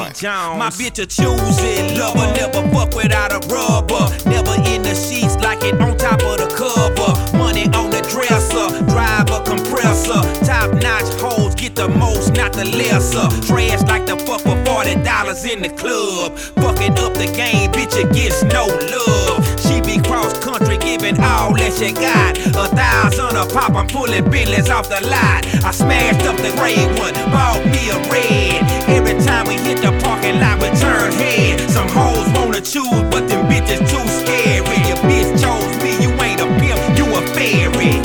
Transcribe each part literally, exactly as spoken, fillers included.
Jones. My bitch a choosy lover, never fuck without a rubber. Never in the sheets like it on top of the cover. Money on the dresser, drive a compressor. Top notch hoes get the most, not the lesser. Trash like the fuck for forty dollars in the club. Fucking up the game, bitch, it gets no love. She be cross country, giving all that she got. A thousand a pop, I'm pulling Bentleys off the lot. I smashed up the gray one, bought me a red. Every time we hit the parking lot, we turn head. Some hoes wanna choose, but them bitches too scary. Your bitch chose me, you ain't a pimp, you a fairy.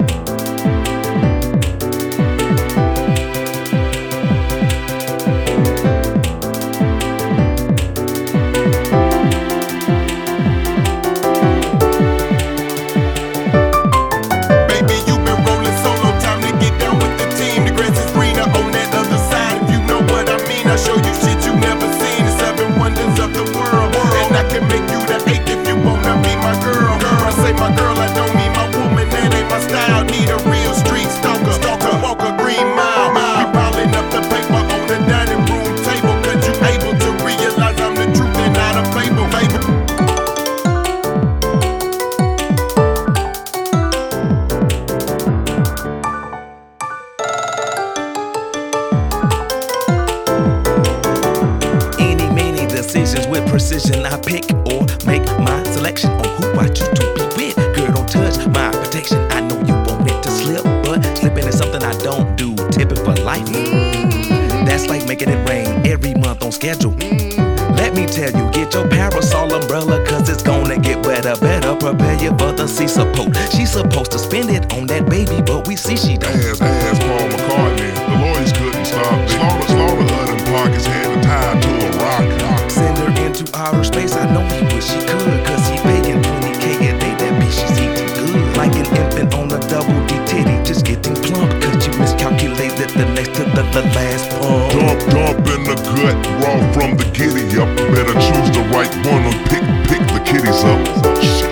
With precision, I pick or make my selection on who I choose to be with. Girl, don't touch my protection. I know you want it to slip, but slipping is something I don't do. Tipping for life. That's like making it rain every month on schedule. Let me tell you, get your parasol umbrella, cause it's gonna get wetter. Better prepare you for the sea support. She's supposed to spend it on that baby, but we see she don't. Ask, ask Paul McCartney. The lawyers couldn't stop it. Slaughter, slaughter her in pockets, hand her tied to a rock. Send her into outer space, I know he wish he could, cause he paying twenty K a day, that bitch she's eating good. Like an infant on a double D titty, just getting plump, cause you miscalculated the next to the, the last pump. Dump, dump in the gut, raw from the giddy up. Better choose the right one and pick, pick the kitties up. Shit.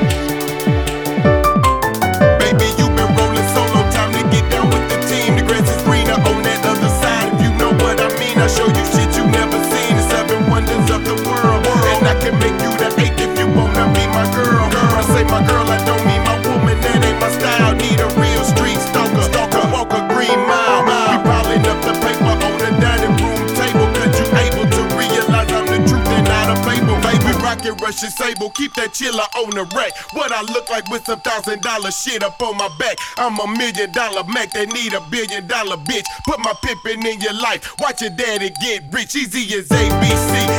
Baby, you been rolling solo, time to get down with the team. The grass is greener on that other side, if you know what I mean. I show you shit you never seen, the seven wonders of the world. And I can make you the eighth if you wanna be my girl. When I say my girl, I don't mean my woman, that ain't my style. Need a real street stalker, stalker, walk a green mile. We piling up the paper on the dining room table, cause you able to realize I'm the truth and not a fable. Baby, rocket Russian sable, keep that chiller on the rack. What I look like with some thousand dollar shit up on my back. I'm a million dollar Mac that need a billion dollar bitch. Put my pimpin' in your life, watch your daddy get rich. Easy as A B C.